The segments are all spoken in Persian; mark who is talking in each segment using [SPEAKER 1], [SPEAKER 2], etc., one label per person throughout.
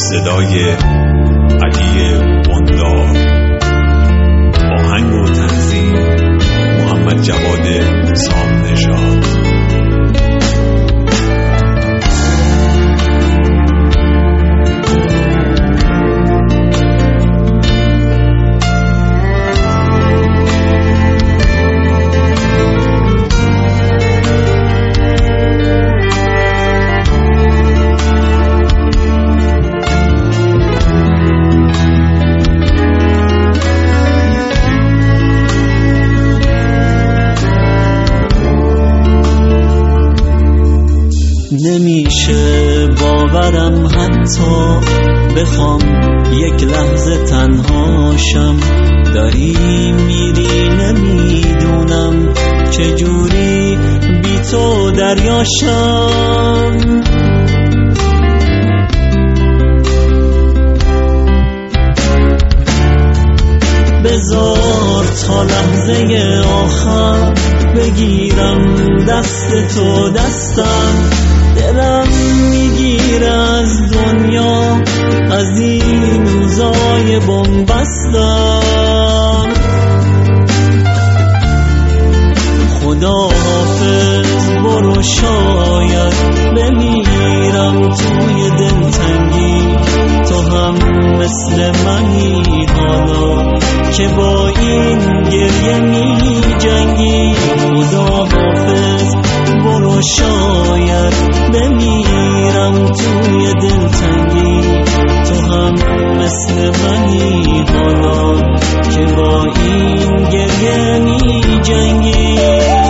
[SPEAKER 1] صدای علی وندار، آهنگ و تنظیم محمد جواد سامنژاد.
[SPEAKER 2] نمیشه باورم حتی بخوام یک لحظه تنهاشم، داری میری نمیدونم چجوری بی تو دریاشم. بذار تا لحظه آخر بگیرم دست تو دستم، دلم میگیره از دنیا از این روزای بنبستم. خدا حافظ برو، شاید بمیرم توی دلتنگی، تو هم مثل منی حالا که با این گریه می جنگی. خدا حافظ برو، شاید بمیرم توی دلتنگی، تو هم مثل منی حالا که با این گریه می جنگی.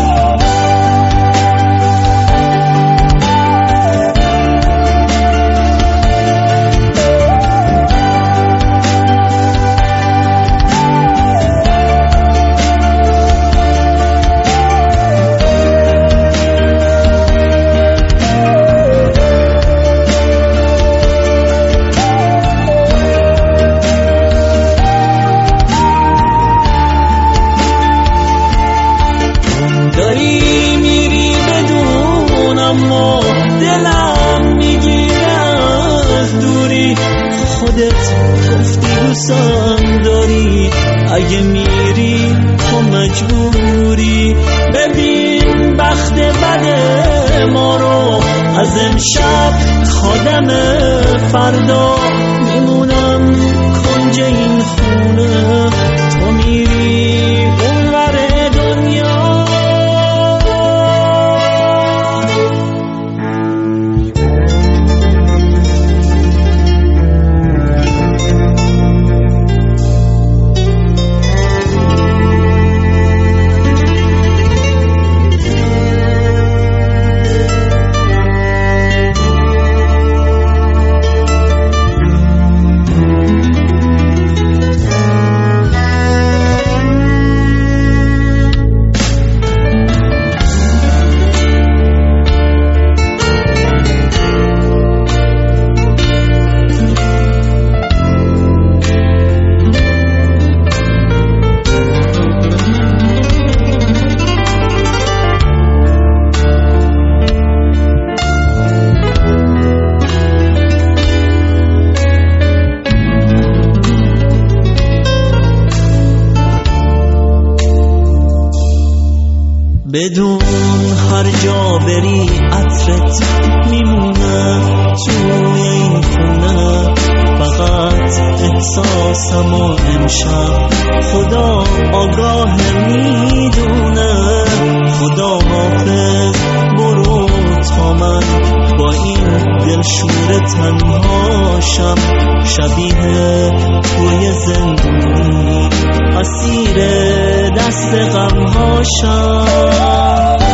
[SPEAKER 2] داری میری بدون اما دلم میگیره از دوری، خودت گفتی دوستم داری، اگه میری تو مجبوری. ببین بخت بد ما رو، از امشب خادم فردا میمونم کنج این خونه، تو میری اونور دنیا. بدون هر جا بری عطرت میمونه توی این خونه، فقط احساسم و امشب خدا آگاه میدونه. خدا حافظ برو تا من با این دلشور تنهاشم، شبیه توی زندونی اسیر دست غمهاشم.